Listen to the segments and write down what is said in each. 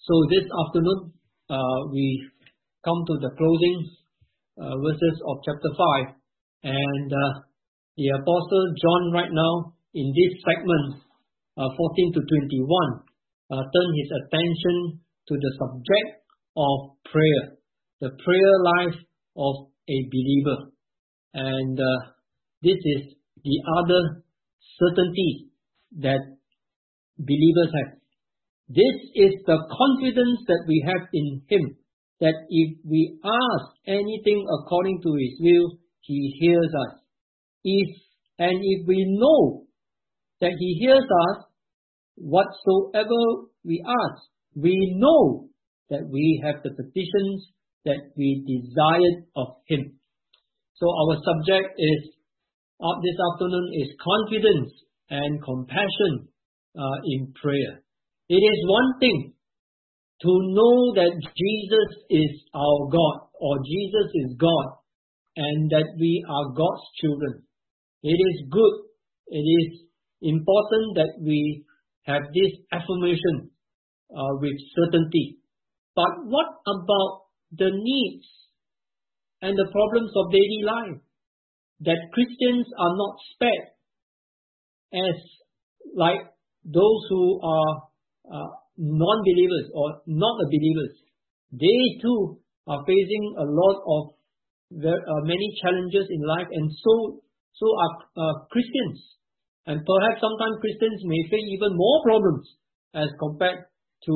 So this afternoon, we come to the closing verses of chapter 5. And the Apostle John right now, in this segment, 14 to 21, turn his attention to the subject of prayer, the prayer life of a believer. And this is the other certainty that believers have. This is the confidence that we have in Him, that if we ask anything according to His will, He hears us. If we know that He hears us, whatsoever we ask, we know that we have the petitions that we desired of Him. So our subject this afternoon is confidence and compassion in prayer. It is one thing to know that Jesus is our God, or Jesus is God, and that we are God's children. It is good. It is important that we have this affirmation with certainty. But what about the needs and the problems of daily life that Christians are not spared, as like those who are non-believers or not believers? They too are facing a lot of many challenges in life, and so are Christians. And perhaps sometimes Christians may face even more problems as compared to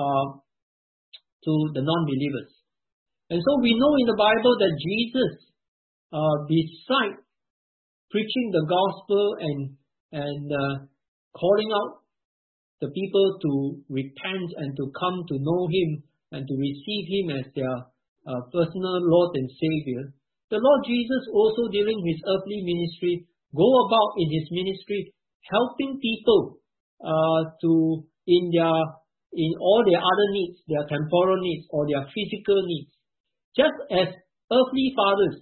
the non-believers. And so we know in the Bible that Jesus, beside preaching the gospel and calling out the people to repent and to come to know Him and to receive Him as their personal Lord and Savior, the Lord Jesus also during His earthly ministry go about in His ministry helping people in all their other needs, their temporal needs or their physical needs. Just as earthly fathers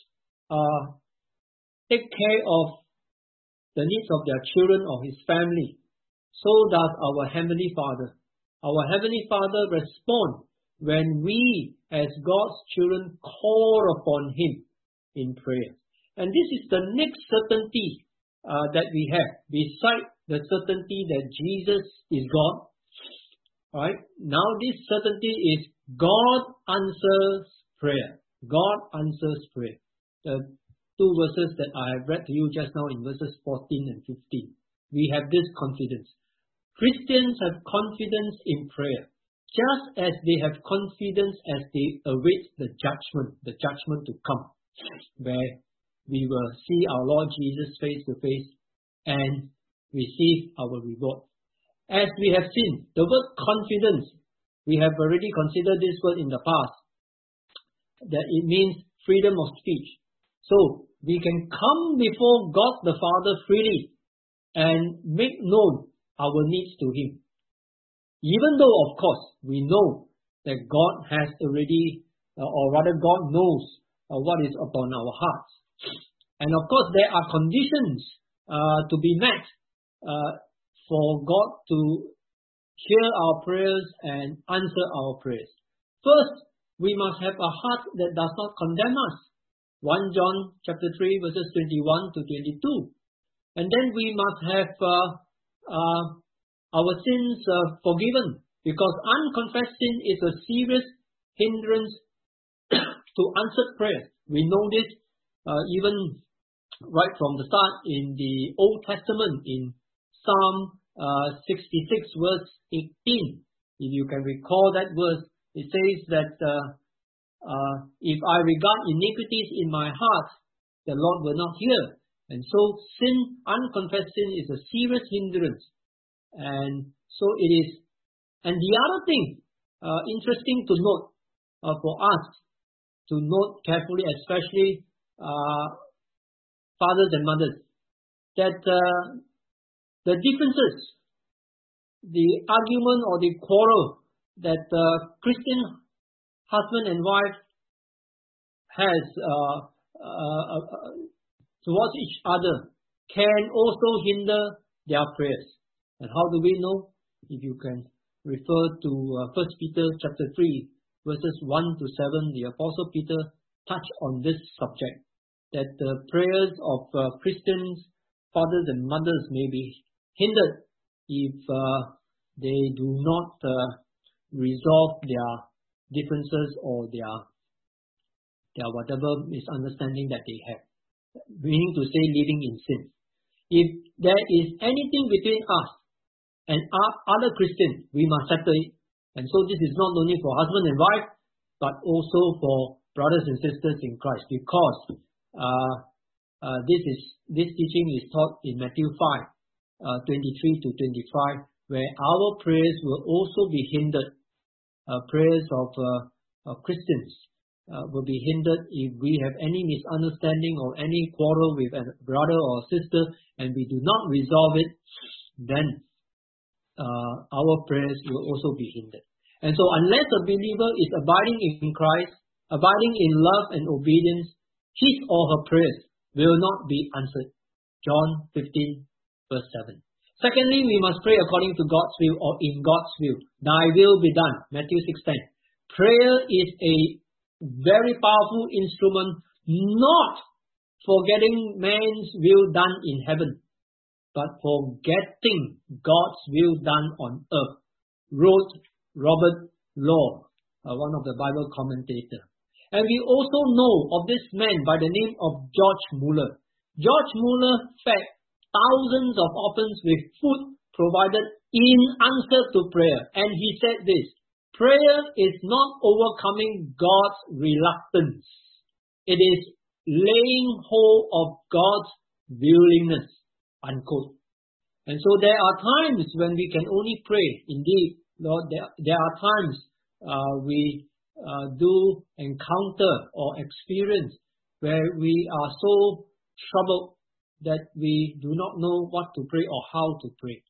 take care of the needs of their children or His family, so does our Heavenly Father. Our Heavenly Father responds when we as God's children call upon Him in prayer. And this is the next certainty that we have, beside the certainty that Jesus is God. Right? Now this certainty is God answers prayer. God answers prayer. The two verses that I have read to you just now in verses 14 and 15. We have this confidence. Christians have confidence in prayer, just as they have confidence as they await the judgment to come, where we will see our Lord Jesus face to face and receive our reward. As we have seen, the word confidence, we have already considered this word in the past, that it means freedom of speech. So we can come before God the Father freely and make known our needs to Him. Even though, of course, we know that God has already, or rather God knows what is upon our hearts. And of course, there are conditions to be met for God to hear our prayers and answer our prayers. First, we must have a heart that does not condemn us. 1 John chapter 3 verses 21 to 22. And then we must have our sins forgiven, because unconfessed sin is a serious hindrance to answered prayer. We know this even right from the start in the Old Testament, in Psalm 66 verse 18. If you can recall that verse, it says that if I regard iniquities in my heart, the Lord will not hear. And so sin, unconfessed sin, is a serious hindrance. And so it is. And the other thing, interesting to note for us, to note carefully, especially fathers and mothers, that the differences, the argument or the quarrel that Christian husband and wife has towards each other can also hinder their prayers. And how do we know? If you can refer to 1 Peter chapter 3, verses 1 to 7. The Apostle Peter touched on this subject, that the prayers of Christians, fathers and mothers may be hindered if they do not resolve their differences or their whatever misunderstanding that they have. Meaning to say, living in sin. If there is anything between us and other Christians, we must settle it. And so this is not only for husband and wife, but also for brothers and sisters in Christ, because this teaching is taught in Matthew 5, 23 to 25, where our prayers will also be hindered. Prayers of Christians will be hindered if we have any misunderstanding or any quarrel with a brother or sister and we do not resolve it, then our prayers will also be hindered. And so unless a believer is abiding in Christ, abiding in love and obedience, his or her prayers will not be answered. John 15 verse 7. Secondly, we must pray according to God's will or in God's will. Thy will be done. Matthew 6:10. Prayer is a very powerful instrument, not for getting man's will done in heaven, but for getting God's will done on earth, wrote Robert Law, one of the Bible commentators. And we also know of this man by the name of George Muller. George Muller fed thousands of orphans with food provided in answer to prayer. And he said this: prayer is not overcoming God's reluctance. It is laying hold of God's willingness, unquote. And so there are times when we can only pray. Indeed, Lord, there are times we do encounter or experience where we are so troubled that we do not know what to pray or how to pray.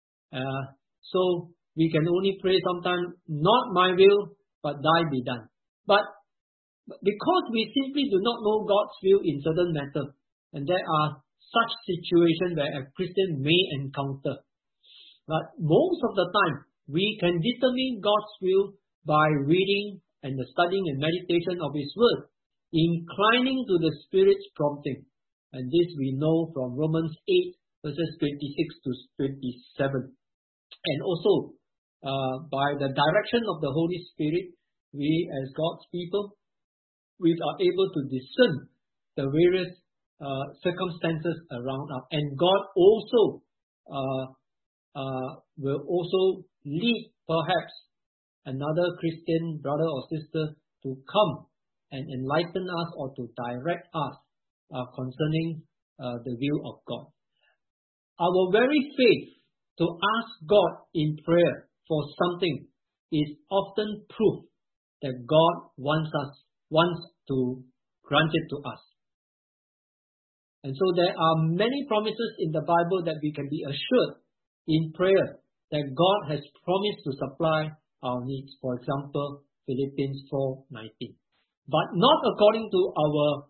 So we can only pray sometimes, not my will, but thy be done. But because we simply do not know God's will in certain matters, and there are such situations where a Christian may encounter. But most of the time, we can determine God's will by reading and the studying and meditation of His Word, inclining to the Spirit's prompting. And this we know from Romans 8, verses 26 to 27. And also, by the direction of the Holy Spirit, we as God's people, we are able to discern the various circumstances around us. And God also will also lead perhaps another Christian brother or sister to come and enlighten us or to direct us concerning the will of God. Our very faith to ask God in prayer for something is often proof that God wants to grant it to us. And so there are many promises in the Bible that we can be assured in prayer that God has promised to supply our needs. For example, Philippians 4:19. But not according to our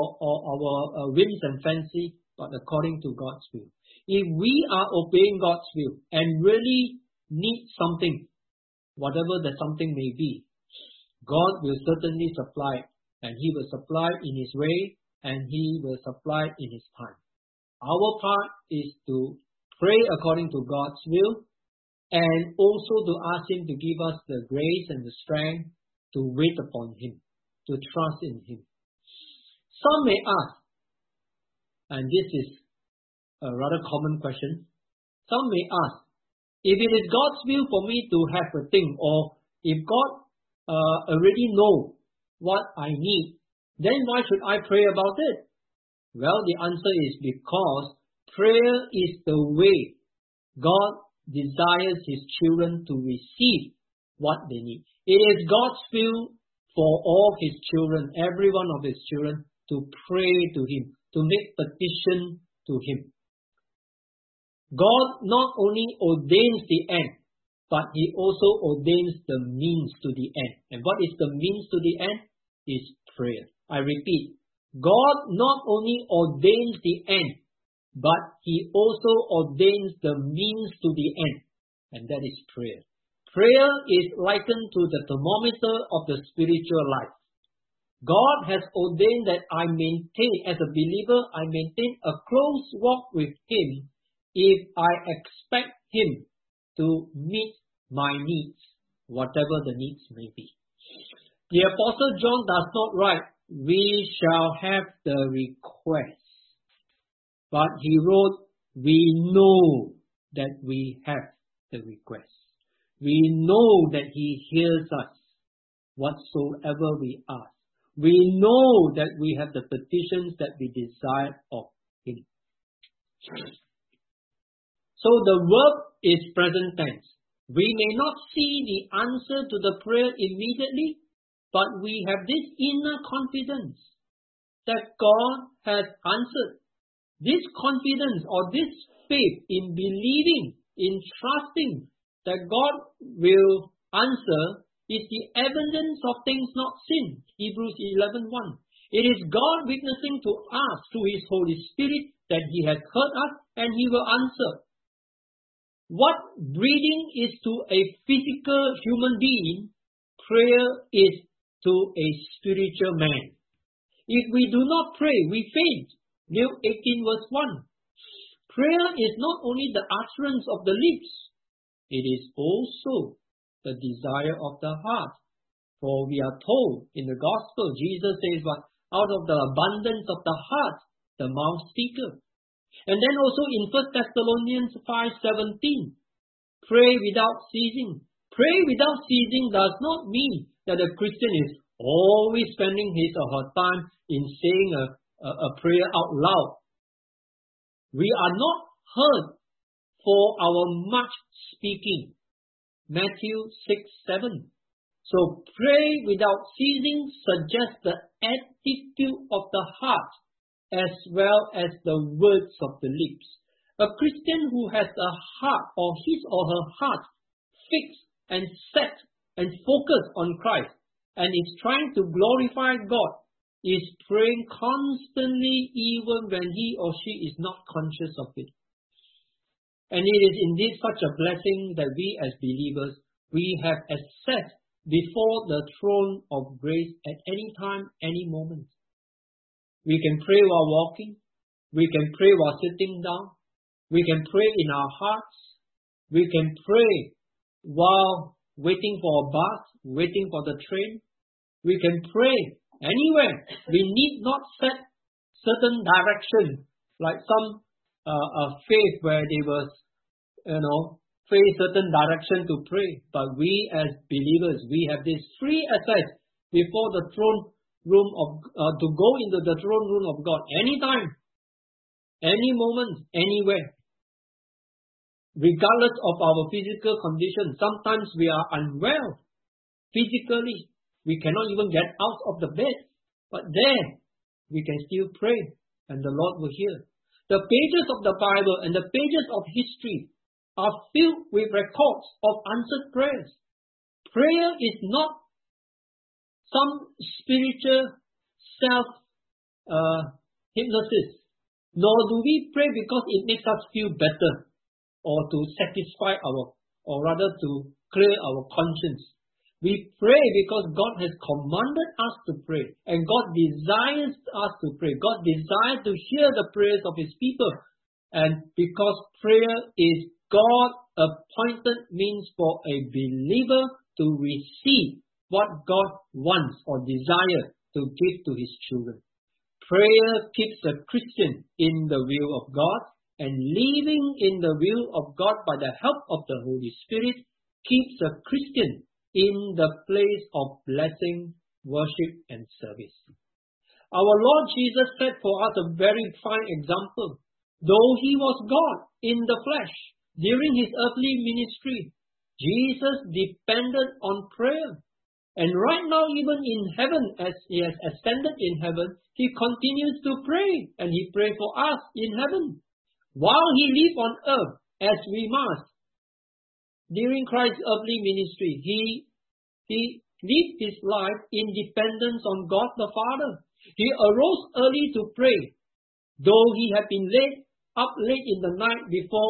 whims and fancy, but according to God's will. If we are obeying God's will and really need something, whatever that something may be, God will certainly supply it, and He will supply in His way, and He will supply in His time. Our part is to pray according to God's will, and also to ask Him to give us the grace and the strength to wait upon Him, to trust in Him. Some may ask, and this is a rather common question, some may ask, if it is God's will for me to have a thing, or if God already knows what I need, then why should I pray about it? Well, the answer is because prayer is the way God desires His children to receive what they need. It is God's will for all His children, every one of His children, to pray to Him, to make petition to Him. God not only ordains the end, but He also ordains the means to the end. And what is the means to the end? Is prayer. I repeat, God not only ordains the end, but He also ordains the means to the end. And that is prayer. Prayer is likened to the thermometer of the spiritual life. God has ordained that I maintain, as a believer, I maintain a close walk with Him if I expect Him to meet my needs, whatever the needs may be. The Apostle John does not write, we shall have the request. But he wrote, we know that we have the request. We know that He hears us whatsoever we ask. We know that we have the petitions that we desire of Him. So the verb is present tense. We may not see the answer to the prayer immediately, but we have this inner confidence that God has answered. This confidence or this faith in believing, in trusting that God will answer is the evidence of things not seen. Hebrews 11:1. It is God witnessing to us through His Holy Spirit that He has heard us and He will answer. What breathing is to a physical human being, prayer is to a spiritual man. If we do not pray, we faint. Luke 18:1. Prayer is not only the utterance of the lips, it is also the desire of the heart. For we are told in the Gospel, Jesus says, out of the abundance of the heart, the mouth speaketh. And then also in 1 Thessalonians 5:17, pray without ceasing. Pray without ceasing does not mean that a Christian is always spending his or her time in saying a prayer out loud. We are not heard for our much speaking. Matthew 6:7. So pray without ceasing suggests the attitude of the heart as well as the words of the lips. A Christian who has a heart or his or her heart fixed and set and focused on Christ and is trying to glorify God is praying constantly even when he or she is not conscious of it. And it is indeed such a blessing that we as believers, we have access before the throne of grace at any time, any moment. We can pray while walking. We can pray while sitting down. We can pray in our hearts. We can pray while waiting for a bus, waiting for the train. We can pray anywhere. We need not set certain direction, like some faith where they was, face certain direction to pray. But we as believers, we have this free access before the throne room of to go into the throne room of God anytime, any moment, anywhere. Regardless of our physical condition, sometimes we are unwell physically. We cannot even get out of the bed. But there, we can still pray and the Lord will hear. The pages of the Bible and the pages of history are filled with records of answered prayers. Prayer is not some spiritual self-hypnosis. Nor do we pray because it makes us feel better or to satisfy or rather to clear our conscience. We pray because God has commanded us to pray and God desires us to pray. God desires to hear the prayers of His people. And because prayer is God-appointed means for a believer to receive what God wants or desires to give to His children. Prayer keeps a Christian in the will of God, and living in the will of God by the help of the Holy Spirit keeps a Christian in the place of blessing, worship, and service. Our Lord Jesus set for us a very fine example. Though He was God in the flesh, during His earthly ministry, Jesus depended on prayer. And right now, even in heaven, as He has ascended in heaven, He continues to pray. And He prays for us in heaven. While He lived on earth, as we must, during Christ's earthly ministry, He lived His life in dependence on God the Father. He arose early to pray. Though He had been up late in the night before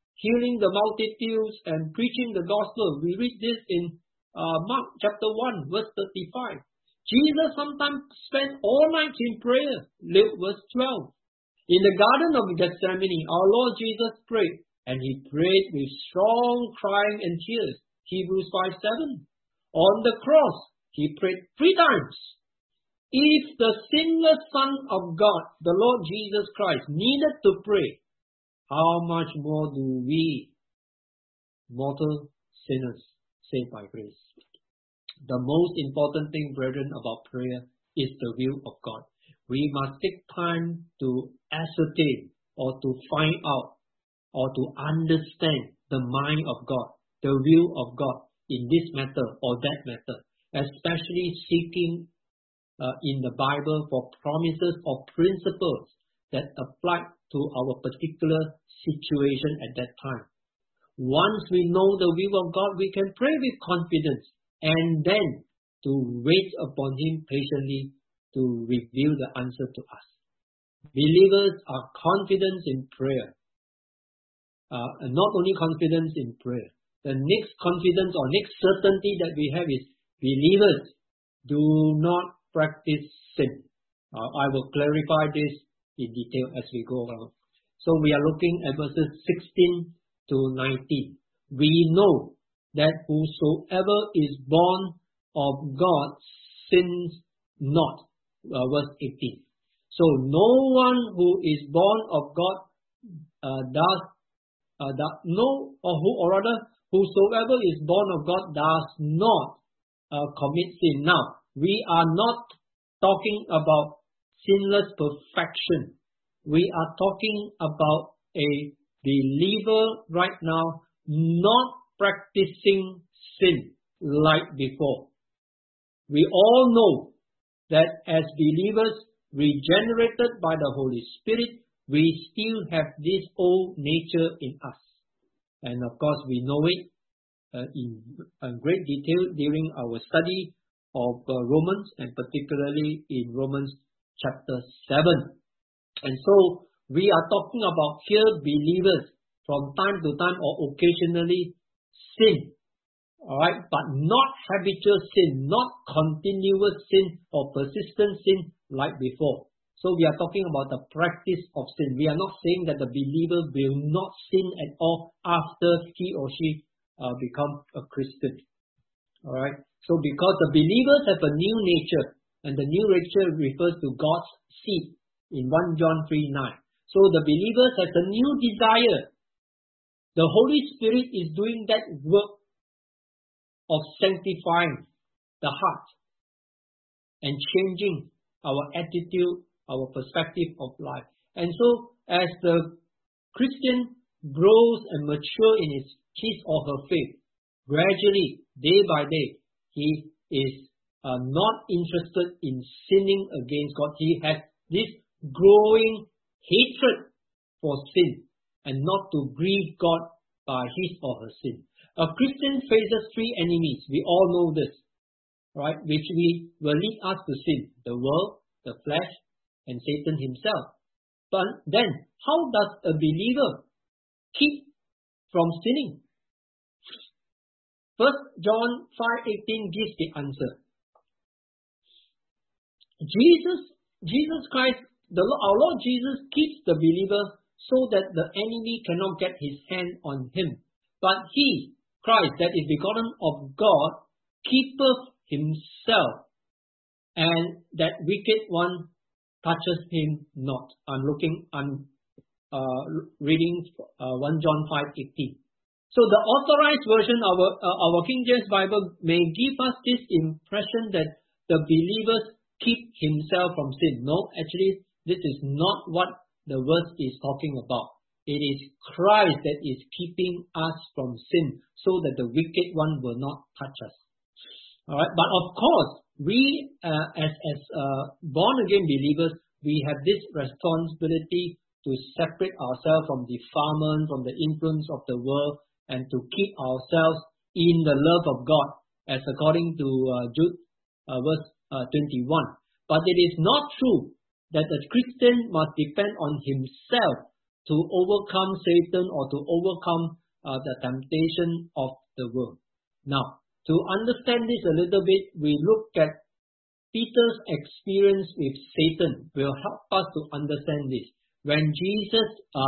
healing the multitudes and preaching the gospel. We read this in Mark chapter 1, verse 35. Jesus sometimes spent all night in prayer. Luke verse 12. In the Garden of Gethsemane, our Lord Jesus prayed, and he prayed with strong crying and tears. Hebrews 5:7. On the cross, he prayed 3 times. If the sinless Son of God, the Lord Jesus Christ, needed to pray, how much more do we, mortal sinners, saved by grace? The most important thing, brethren, about prayer is the will of God. We must take time to ascertain or to find out or to understand the mind of God, the will of God in this matter or that matter, especially seeking in the Bible for promises or principles that apply to our particular situation at that time. Once we know the will of God, we can pray with confidence and then to wait upon Him patiently to reveal the answer to us. Believers are confident in prayer. And not only confidence in prayer. The next confidence or next certainty that we have is believers do not practice sin. I will clarify this in detail as we go along. So we are looking at verses 16 to 19. We know that whosoever is born of God sins not. Verse 18. So no one who is born of God whosoever is born of God does not commit sin. Now, we are not talking about sinless perfection. We are talking about a believer right now not practicing sin like before. We all know that as believers regenerated by the Holy Spirit, we still have this old nature in us. And of course, we know it in great detail during our study of Romans, and particularly in Romans chapter 7. And so, we are talking about here believers from time to time or occasionally sin. Alright, but not habitual sin, not continuous sin or persistent sin like before. So we are talking about the practice of sin. We are not saying that the believer will not sin at all after he or she become a Christian. Alright, so because the believers have a new nature, and the new nature refers to God's seed in 1 John 3:9. So the believers have a new desire. The Holy Spirit is doing that work of sanctifying the heart and changing our attitude, our perspective of life. And so as the Christian grows and matures in his or her faith, gradually, day by day, he is not interested in sinning against God. He has this growing hatred for sin and not to grieve God by his or her sin. A Christian faces 3 enemies. We all know this, right? Which will lead us to sin: the world, the flesh, and Satan himself. But then, how does a believer keep from sinning? 1 John 5:18 gives the answer. Jesus Christ, our Lord Jesus, keeps the believer so that the enemy cannot get his hand on him. But he, Christ, that is begotten of God, keepeth himself, and that wicked one touches him not. I'm reading 1 John 5:18. So the authorized version of our King James Bible may give us this impression that the believers keep himself from sin. No, actually, this is not what the verse is talking about. It is Christ that is keeping us from sin so that the wicked one will not touch us. Alright, but of course, we as born-again believers, we have this responsibility to separate ourselves from defilement, from the influence of the world, and to keep ourselves in the love of God, as according to Jude verse 21. But it is not true that a Christian must depend on himself to overcome Satan or to overcome the temptation of the world. Now, to understand this a little bit, we look at Peter's experience with Satan will help us to understand this. When Jesus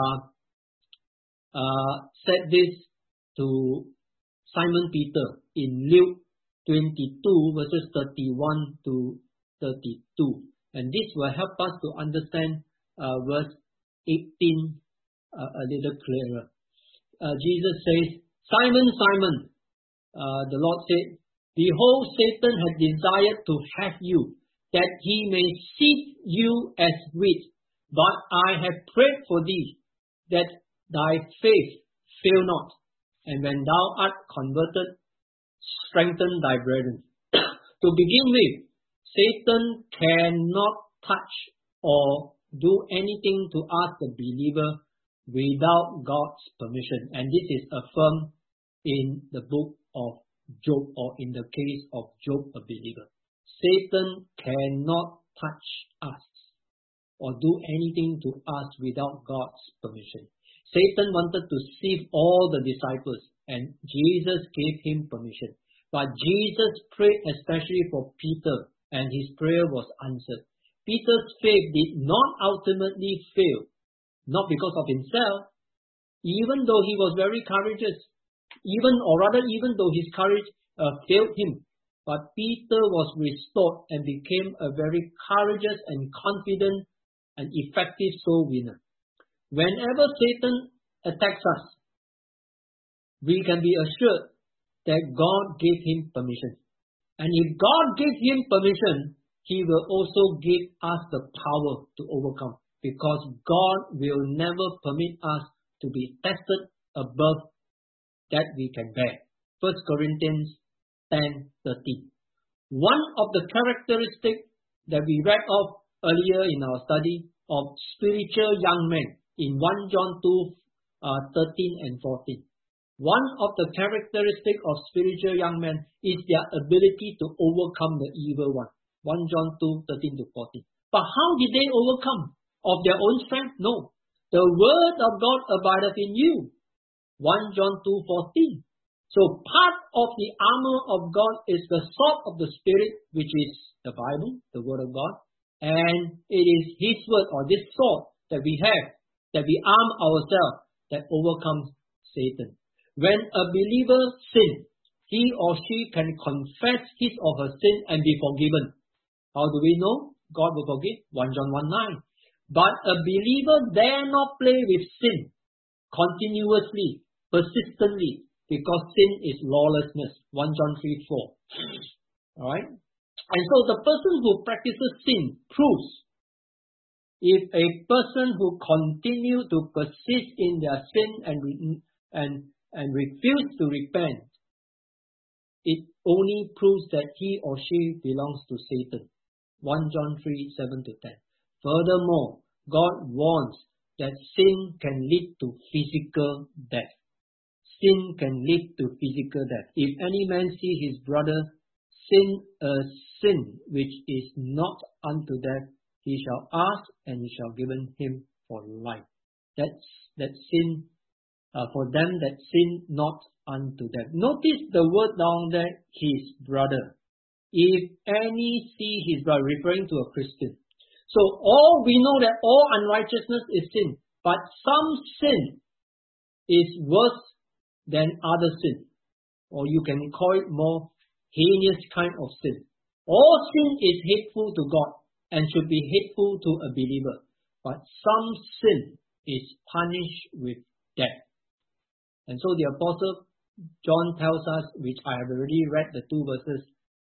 said this to Simon Peter in Luke 22 verses 31 to 32. And this will help us to understand verse 18 a little clearer. Jesus says, Simon, Simon, the Lord said, behold, Satan has desired to have you, that he may sift you as wheat. But I have prayed for thee, that thy faith fail not. And when thou art converted, strengthen thy brethren. To begin with, Satan cannot touch or do anything to us, the believer, without God's permission. And this is affirmed in the book of Job, or in the case of Job, a believer. Satan cannot touch us or do anything to us without God's permission. Satan wanted to sift all the disciples, and Jesus gave him permission. But Jesus prayed especially for Peter, and his prayer was answered. Peter's faith did not ultimately fail, not because of himself, even though he was very courageous, even though his courage failed him. But Peter was restored and became a very courageous and confident and effective soul winner. Whenever Satan attacks us, we can be assured that God gave him permission. And if God gave him permission, he will also give us the power to overcome, because God will never permit us to be tested above that we can bear. 1 Corinthians 10:13. One of the characteristics that we read of earlier in our study of spiritual young men in 1 John 2:13 and 14. One of the characteristics of spiritual young men is their ability to overcome the evil one. 1 John 2:13 to 14. But how did they overcome? Of their own strength? No. The word of God abideth in you. 1 John 2:14. So part of the armor of God is the sword of the Spirit, which is the Bible, the word of God. And it is his word, or this sword that we have, that we arm ourselves, that overcomes Satan. When a believer sins, he or she can confess his or her sin and be forgiven. How do we know God will forgive? 1 John 1:9. But a believer dare not play with sin continuously, persistently, because sin is lawlessness. 1 John 3:4. Alright? And so the person who practices sin proves, if a person who continue to persist in their sin and refuse to repent, it only proves that he or she belongs to Satan. 1 John 3:7 to 10. Furthermore, God warns that sin can lead to physical death. Sin can lead to physical death. If any man see his brother sin a sin which is not unto death, he shall ask, and he shall given him for life. That sin, for them that sin not unto death. Notice the word down there, his brother. If any see his brother, referring to a Christian. So we know that all unrighteousness is sin, but some sin is worse than other sin, or you can call it more heinous kind of sin. All sin is hateful to God and should be hateful to a believer, but some sin is punished with death. And so the Apostle John tells us, which I have already read the two verses,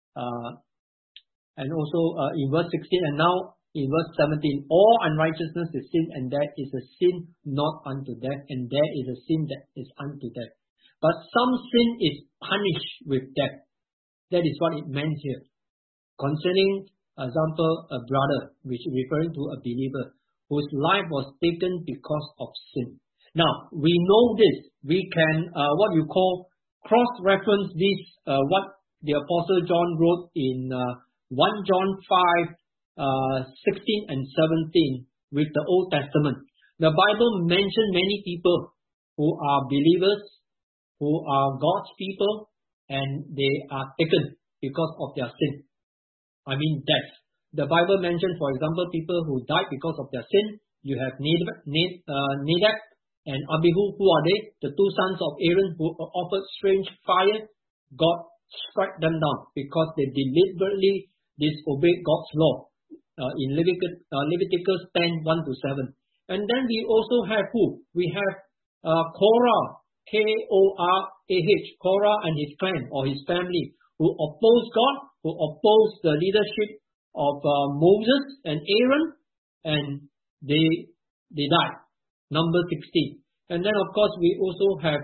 and also in verse 16 and now in verse 17, all unrighteousness is sin, and there is a sin not unto death, and there is a sin that is unto death. But some sin is punished with death. That is what it meant here. Concerning, example, a brother, which is referring to a believer, whose life was taken because of sin. Now, we know this. We can, what you call, cross-reference this, what the Apostle John wrote in 1 John 5, 16 and 17 with the Old Testament. The Bible mentions many people who are believers, who are God's people, and they are taken because of their sin. I mean death. The Bible mentions, for example, people who died because of their sin. You have Nadab and Abihu. Who are they? The two sons of Aaron who offered strange fire. God struck them down because they deliberately disobeyed God's law in Leviticus 10, 1-7. And then we also have who? We have Korah, K-O-R-A-H, Korah and his clan or his family who opposed God, who opposed the leadership of Moses and Aaron, and they died. Number 16. And then of course we also have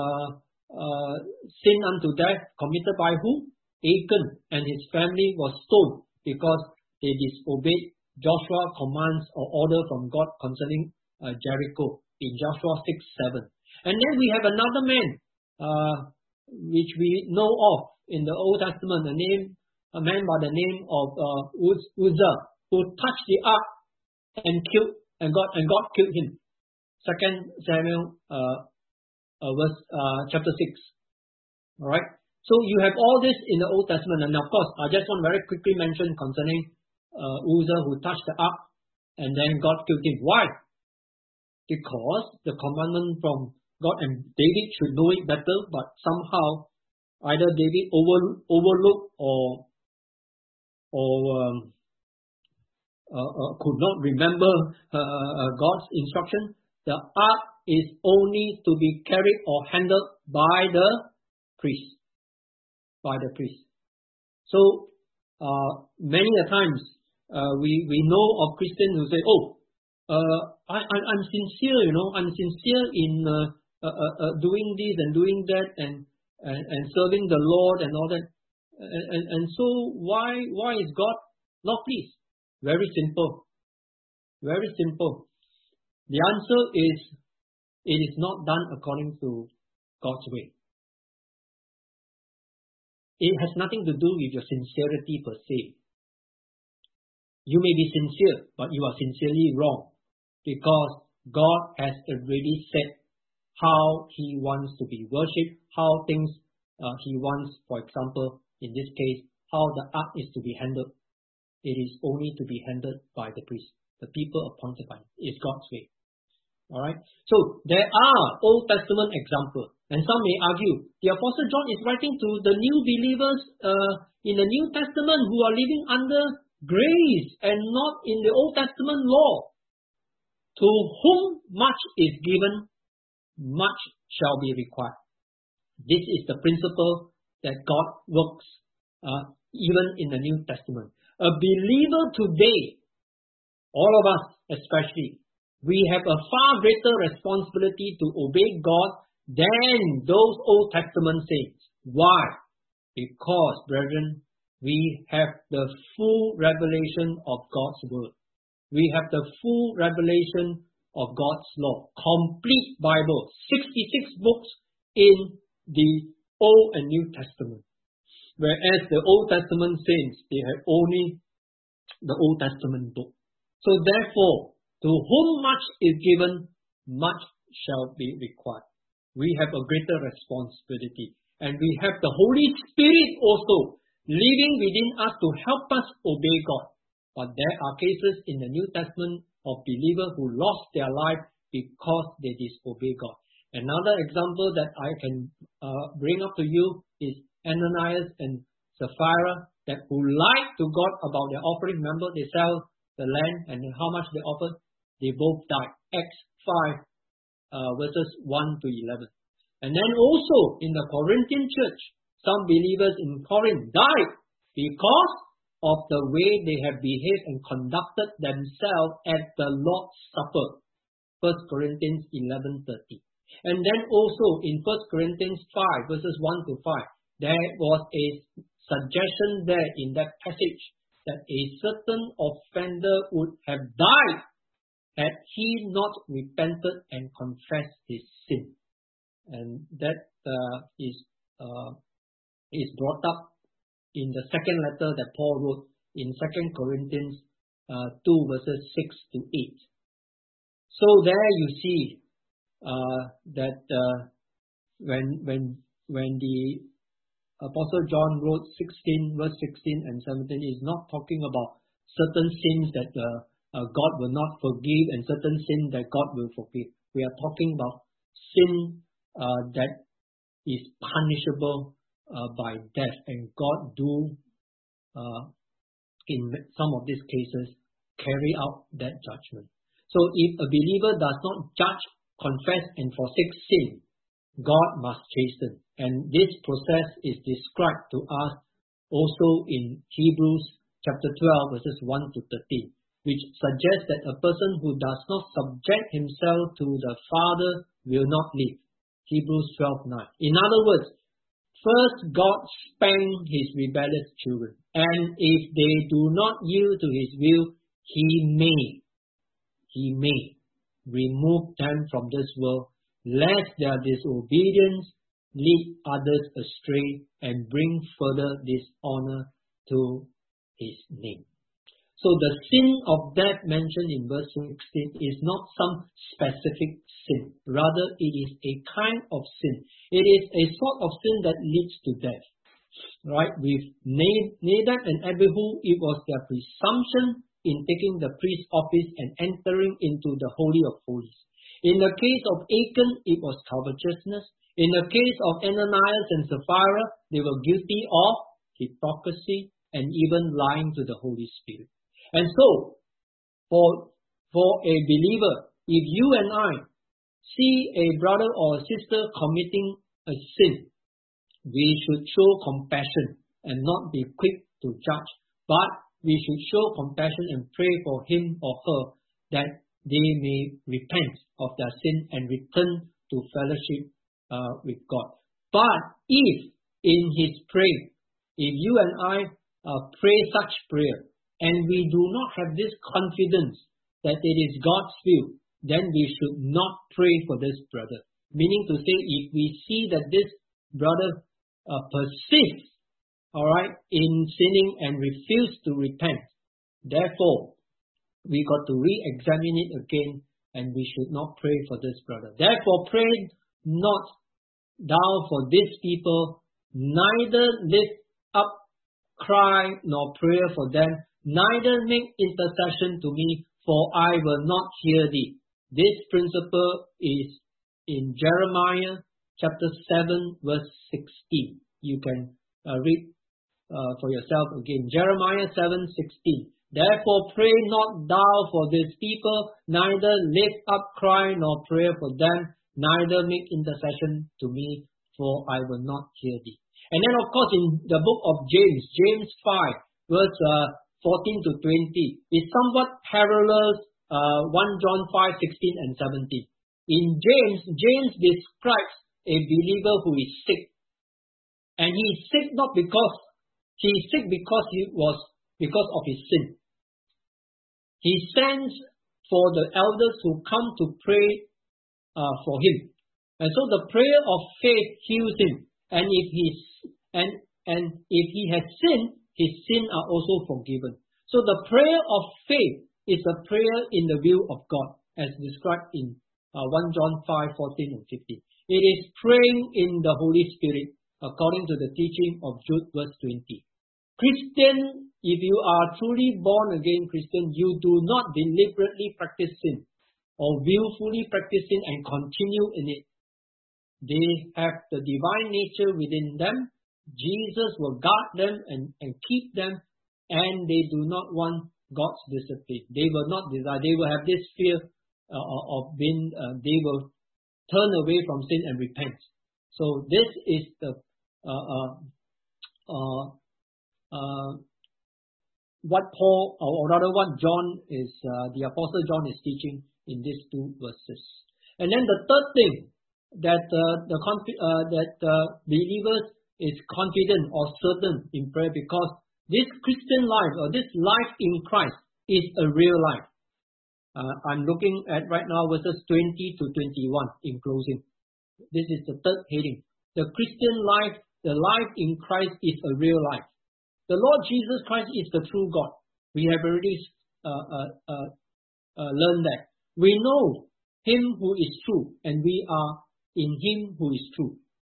sin unto death committed by who? Achan and his family was stoned because they disobeyed Joshua's commands or order from God concerning Jericho in Joshua 6:7. And then we have another man which we know of in the Old Testament, a man by the name of Uzzah, who touched the ark and God killed him. 2 Samuel chapter 6. All right. So you have all this in the Old Testament, and of course, I just want to very quickly mention concerning Uzzah who touched the ark, and then God killed him. Why? Because the commandment from God, and David should know it better, but somehow either David overlooked or could not remember God's instruction. The ark is only to be carried or handled by the priest. So many a times we know of Christians who say, I'm sincere, I'm sincere in doing this and doing that and serving the Lord and all that. And so why is God not pleased? Very simple. Very simple. The answer is, it is not done according to God's way. It has nothing to do with your sincerity per se. You may be sincere, but you are sincerely wrong, because God has already said how He wants to be worshipped, how things He wants, for example, in this case, how the ark is to be handled. It is only to be handled by the priest, the people appointed by Him. It's God's way. Alright? So, there are Old Testament examples. And some may argue, the Apostle John is writing to the new believers in the New Testament who are living under grace and not in the Old Testament law. To whom much is given, much shall be required. This is the principle that God works even in the New Testament. A believer today, all of us especially, we have a far greater responsibility to obey God than those Old Testament saints. Why? Because, brethren, we have the full revelation of God's word. We have the full revelation of God's law. Complete Bible. 66 books in the Old and New Testament. Whereas the Old Testament saints, they have only the Old Testament book. So therefore, to whom much is given, much shall be required. We have a greater responsibility. And we have the Holy Spirit also living within us to help us obey God. But there are cases in the New Testament of believers who lost their life because they disobey God. Another example that I can bring up to you is Ananias and Sapphira, that who lied to God about their offering. Remember, they sell the land and how much they offered. They both died. Acts 5 verses 1-11. And then also in the Corinthian church, some believers in Corinth died because of the way they have behaved and conducted themselves at the Lord's Supper. 1 Corinthians 11:30. And then also in 1 Corinthians 5 verses 1-5, there was a suggestion there in that passage that a certain offender would have died had he not repented and confessed his sin. And that is brought up in the second letter that Paul wrote in 2 Corinthians 2 verses 6-8. So there you see that when the Apostle John wrote 16, verse 16 and 17, is not talking about certain sins that God will not forgive and certain sins that God will forgive. We are talking about sin that is punishable by death, and God do in some of these cases carry out that judgment. So if a believer does not judge, confess and forsake sin, God must chasten. And this process is described to us also in Hebrews chapter 12 verses 1 to 13, which suggests that a person who does not subject himself to the Father will not live. Hebrews 12:9. In other words, first God spanked his rebellious children, and if they do not yield to his will, he may remove them from this world, lest their disobedience lead others astray and bring further dishonor to his name. So the sin of death mentioned in verse 16 is not some specific sin. Rather, it is a kind of sin. It is a sort of sin that leads to death. Right? With Nadab and Abihu, it was their presumption in taking the priest office and entering into the Holy of Holies. In the case of Achan, it was covetousness. In the case of Ananias and Sapphira, they were guilty of hypocrisy and even lying to the Holy Spirit. And so, for a believer, if you and I see a brother or a sister committing a sin, we should show compassion and not be quick to judge, but we should show compassion and pray for him or her that they may repent of their sin and return to fellowship with God. But if in his prayer, if you and I pray such prayer, and we do not have this confidence that it is God's will, then we should not pray for this brother. Meaning to say, if we see that this brother persists, in sinning and refuse to repent, therefore, we got to re-examine it again, and we should not pray for this brother. Therefore, pray not thou for these people, neither lift up cry nor prayer for them, neither make intercession to me, for I will not hear thee. This principle is in Jeremiah chapter 7 verse 16. You can read for yourself again. Jeremiah 7:16. Therefore pray not thou for these people, neither lift up cry nor prayer for them, neither make intercession to me, for I will not hear thee. And then of course in the book of James, James 5 verse 14 to 20, it somewhat parallels 1 John 5:16 and 17. In James describes a believer who is sick. And he is sick because of his sin. He sends for the elders who come to pray for him. And so the prayer of faith heals him. And if he has sinned, his sins are also forgiven. So the prayer of faith is a prayer in the will of God, as described in 1 John 5:14 and 15. It is praying in the Holy Spirit, according to the teaching of Jude verse 20. Christian, if you are truly born again Christian, you do not deliberately practice sin or willfully practice sin and continue in it. They have the divine nature within them. Jesus will guard them and keep them, and they do not want God's discipline. They will not desire. They will have this fear of being. They will turn away from sin and repent. So this is the what Paul, or rather what John is, the Apostle John is teaching in these two verses. And then the third thing that believers is confident or certain in prayer, because this Christian life or this life in Christ is a real life. I'm looking at right now verses 20 to 21 in closing. This is the third heading. The Christian life, the life in Christ is a real life. The Lord Jesus Christ is the true God. We have already learned that. We know Him who is true, and we are in Him who is true.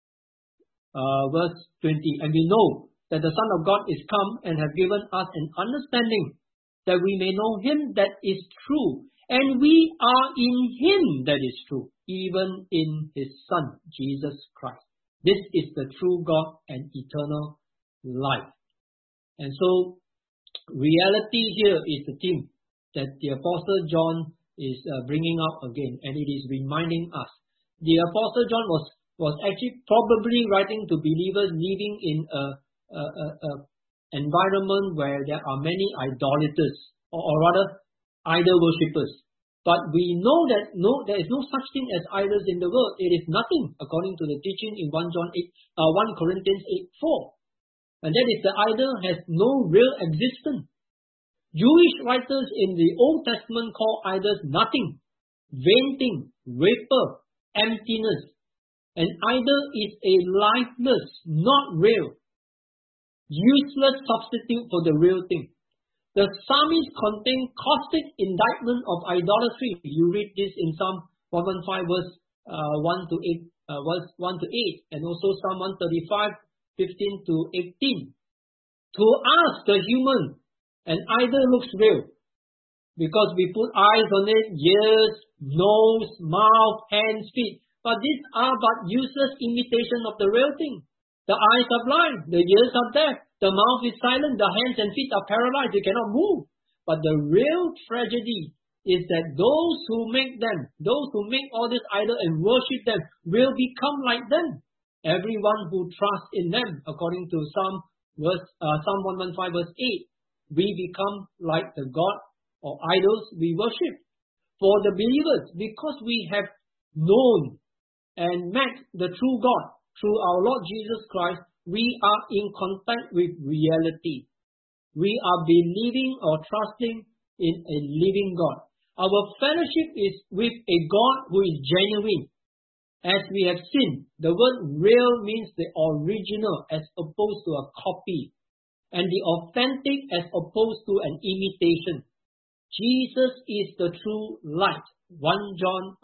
Verse 20, and we know that the Son of God is come and have given us an understanding that we may know Him that is true, and we are in Him that is true, even in His Son, Jesus Christ. This is the true God and eternal life. And so, reality here is the theme that the Apostle John is bringing up again, and it is reminding us. The Apostle John was actually probably writing to believers living in a environment where there are many idolaters, or rather idol worshippers. But we know that there is no such thing as idols in the world. It is nothing, according to the teaching in 1 Corinthians 8:4. And that is, the idol has no real existence. Jewish writers in the Old Testament call idols nothing, vain thing, vapor, emptiness. An idol is a lifeless, not real, useless substitute for the real thing. The psalmist contain caustic indictment of idolatry. You read this in Psalm 115 verse 1 to 8, and also Psalm 135, 15 to 18. To us, the human, an idol looks real because we put eyes on it, ears, nose, mouth, hands, feet. But these are but useless imitation of the real thing. The eyes are blind, the ears are deaf, the mouth is silent, the hands and feet are paralyzed, they cannot move. But the real tragedy is that those who make all this idol and worship them will become like them. Everyone who trusts in them, according to Psalm 115 verse 8, we become like the God or idols we worship. For the believers, because we have known and met the true God through our Lord Jesus Christ, we are in contact with reality. We are believing or trusting in a living God. Our fellowship is with a God who is genuine. As we have seen, the word real means the original as opposed to a copy, and the authentic as opposed to an imitation. Jesus is the true light. John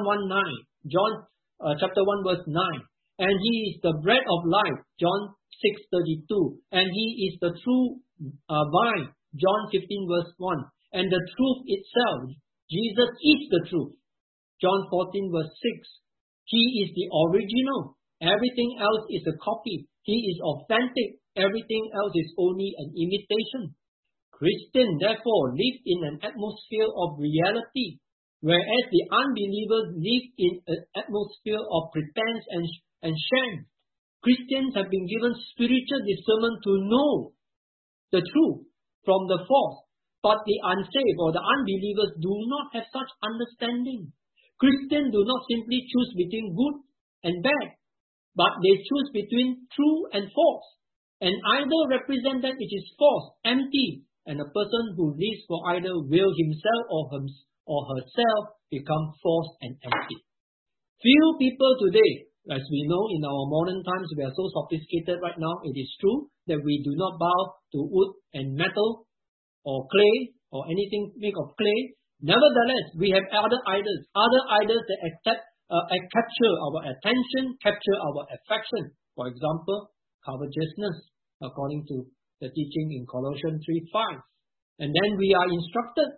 1:9. Chapter 1 verse 9. And He is the bread of life, John 6:32. And He is the true vine, John 15 verse 1. And the truth itself, Jesus is the truth, John 14 verse 6. He is the original. Everything else is a copy. He is authentic. Everything else is only an imitation. Christians, therefore, live in an atmosphere of reality, whereas the unbelievers live in an atmosphere of pretense and sham. Christians have been given spiritual discernment to know the truth from the false, but the unsaved or the unbelievers do not have such understanding. Christians do not simply choose between good and bad, but they choose between true and false. An idol represents that which is false, empty, and a person who lives for idol will himself or herself become false and empty. Few people today, as we know in our modern times, we are so sophisticated right now, it is true that we do not bow to wood and metal or clay or anything made of clay. Nevertheless, we have other idols that capture our attention, capture our affection. For example, covetousness, according to the teaching in Colossians 3:5. And then we are instructed,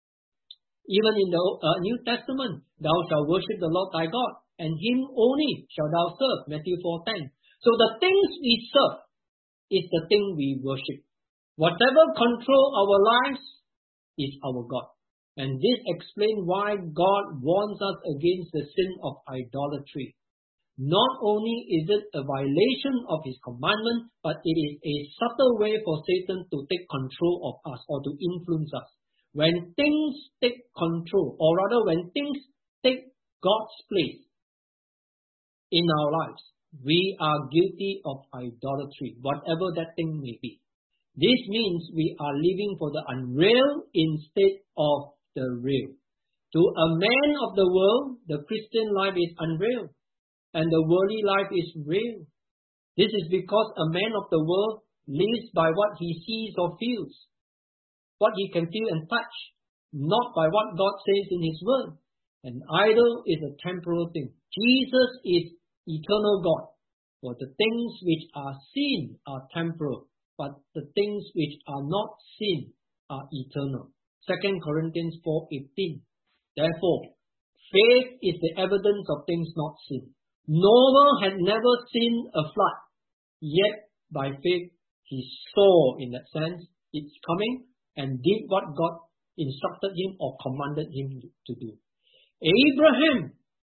even in the New Testament, thou shalt worship the Lord thy God, and Him only shalt thou serve, Matthew 4:10. So the things we serve is the thing we worship. Whatever control our lives is our God. And this explains why God warns us against the sin of idolatry. Not only is it a violation of His commandment, but it is a subtle way for Satan to take control of us or to influence us. When things take control, or rather when things take God's place in our lives, we are guilty of idolatry, whatever that thing may be. This means we are living for the unreal instead of the real. To a man of the world, the Christian life is unreal, and the worldly life is real. This is because a man of the world lives by what he sees or feels, what he can feel and touch. not by what God says in His Word. An idol is a temporal thing. Jesus is eternal God. For the things which are seen are temporal, but the things which are not seen are eternal. 2 Corinthians 4:18. Therefore, faith is the evidence of things not seen. Noah had never seen a flood, yet by faith he saw, in that sense, its coming and did what God instructed him or commanded him to do. Abraham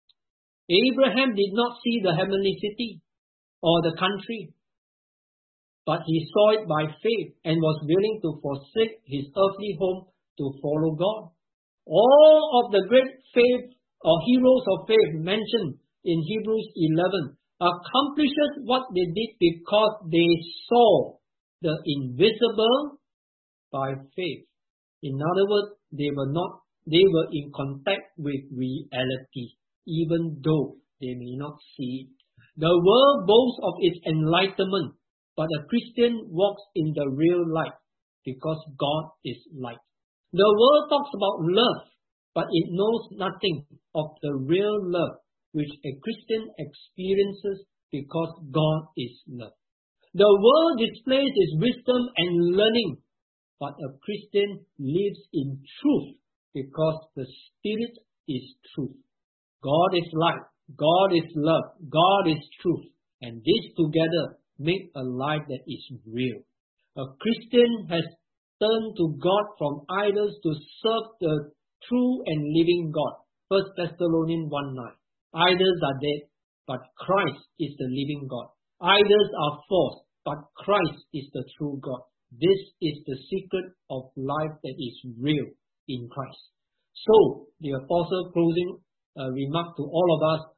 did not see the heavenly city or the country, but he saw it by faith and was willing to forsake his earthly home to follow God. All of the great faith or heroes of faith mentioned in Hebrews 11 accomplished what they did because they saw the invisible by faith. In other words, they were in contact with reality, even though they may not see it. The world boasts of its enlightenment, but a Christian walks in the real light because God is light. The world talks about love, but it knows nothing of the real love which a Christian experiences because God is love. The world displays its wisdom and learning, but a Christian lives in truth because the Spirit is truth. God is light, God is love, God is truth, and these together make a life that is real. A Christian has turned to God from idols to serve the true and living God. 1 Thessalonians 1:9. Idols are dead, but Christ is the living God. Idols are false, but Christ is the true God. This is the secret of life that is real in Christ. So, the apostle closing remark to all of us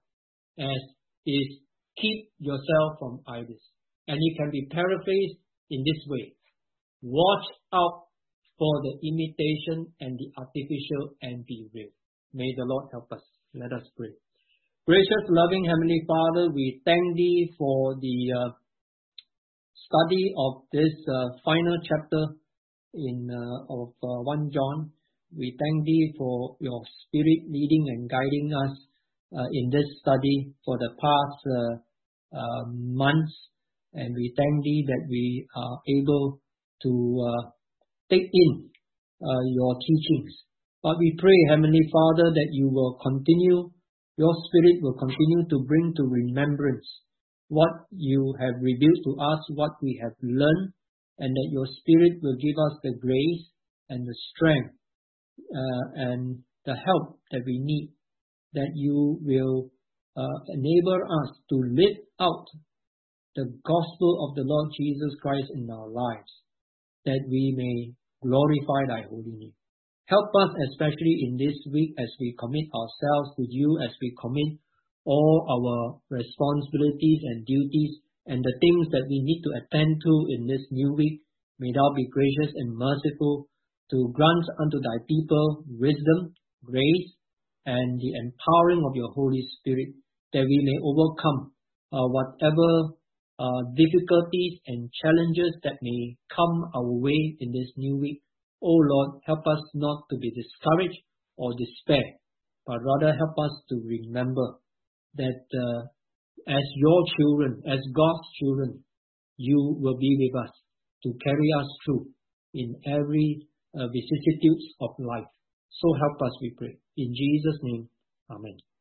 is keep yourself from idols. And it can be paraphrased in this way. Watch out for the imitation and the artificial and be real. May the Lord help us. Let us pray. Gracious, loving Heavenly Father, we thank Thee for the study of this final chapter of 1 John. We thank Thee for Your Spirit leading and guiding us in this study for the past months. And we thank Thee that we are able to take in Your teachings. But we pray, Heavenly Father, that You will continue, Your Spirit will continue to bring to remembrance what You have revealed to us, what we have learned, and that Your Spirit will give us the grace and the strength and the help that we need, that You will enable us to live out the gospel of the Lord Jesus Christ in our lives, that we may glorify Thy holy name. Help us, especially in this week, as we commit ourselves to You, as we commit all our responsibilities and duties and the things that we need to attend to in this new week. May Thou be gracious and merciful to grant unto Thy people wisdom, grace, and the empowering of Your Holy Spirit, that we may overcome whatever difficulties and challenges that may come our way in this new week. Oh Lord, help us not to be discouraged or despair, but rather help us to remember that as Your children, as God's children, You will be with us to carry us through in every vicissitudes of life. So help us, we pray. In Jesus' name, amen.